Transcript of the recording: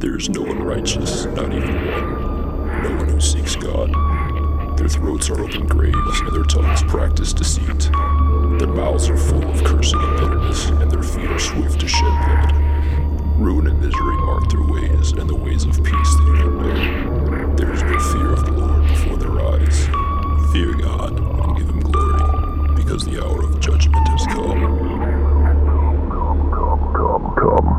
There's no one righteous, not even one. No one who seeks God. Their throats are open graves, and their tongues practice deceit. Their mouths are full of curses.